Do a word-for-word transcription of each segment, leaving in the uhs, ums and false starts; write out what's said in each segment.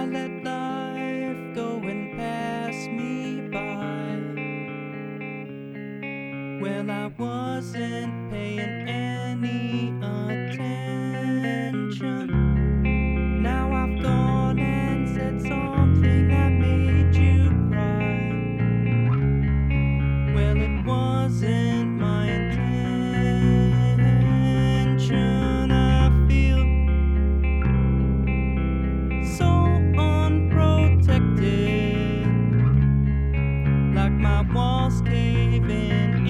let life go and pass me by. Well, I wasn't paying any attention. Now I've gone and said something that made you cry. Well, it wasn't my intention. I feel so unprotected, like my walls caving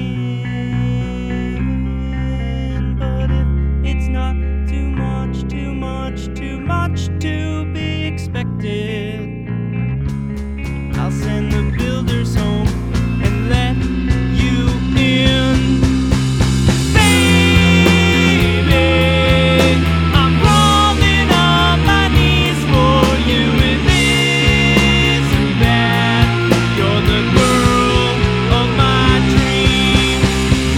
in. But if it's not too much, too much, too much to be expected, I'll send the builders home and let you in. Baby, I'm crawling on my knees for you. It isn't bad. You're the girl of my dreams.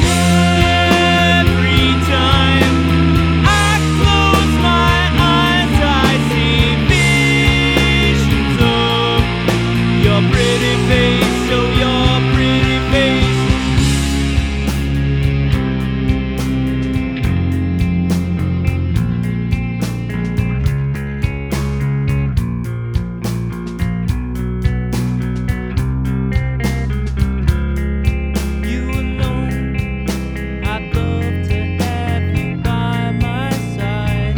Every time I close my eyes, I see visions of your pretty face, oh your pretty face. You alone, I'd love to have you by my side.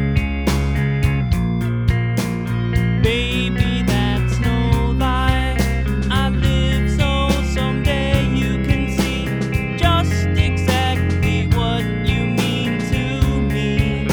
Baby, that's no lie. I live so someday you can see just exactly what you mean to me.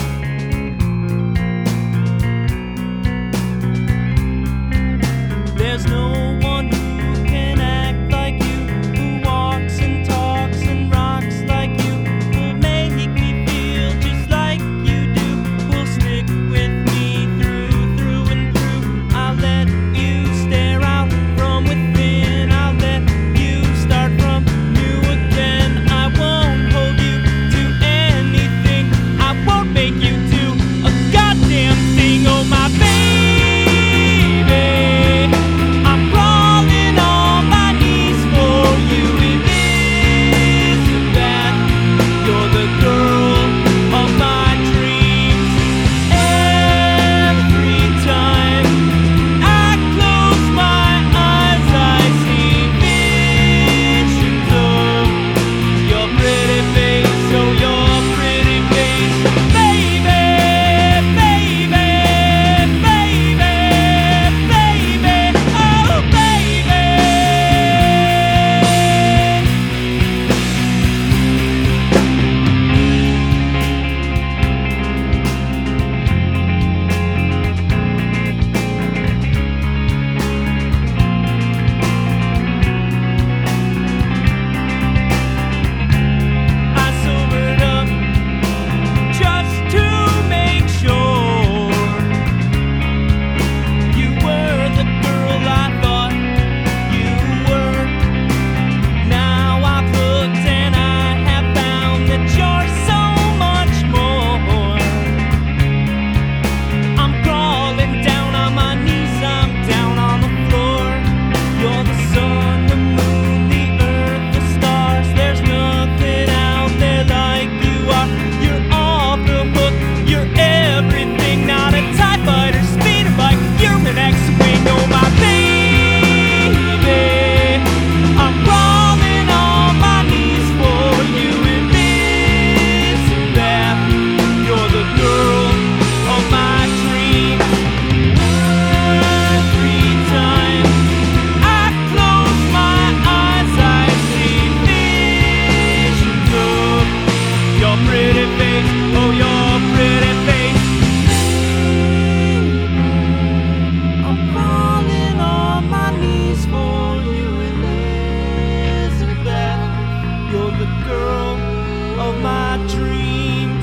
There's no one who can act like you, who walks and talks and rocks like you, who'll make me feel just like you do, who'll stick with me through, through and through. I'll let you stare out from within. I'll let you start from new again. I won't hold you to anything. I won't make you do a goddamn thing. Oh my baby, I'm crawling on my knees for you. It isn't bad. You're the girl of my dreams. Every time I close my eyes, I see visions of your pretty face, oh your pretty face. Baby, baby, baby, baby, oh baby. I sobered up just to make sure you were the girl I thought you were. Now I've looked and I have found that you're so much more. I'm crawling down on my knees, I'm down on the floor. You're the sun, the moon, the earth, the stars. There's nothing out there like you are. You're off the hook, you're everything. Not a TIE fighter, speeder bike, you're an X-wing. Oh my baby, I'm crawling on my knees for you. It isn't bad. You're the girl of my dreams. Every time I close my eyes, I see visions of your pretty face, oh your pretty face. I'm crawling on my knees for you. It isn't bad. You're the girl of my dreams.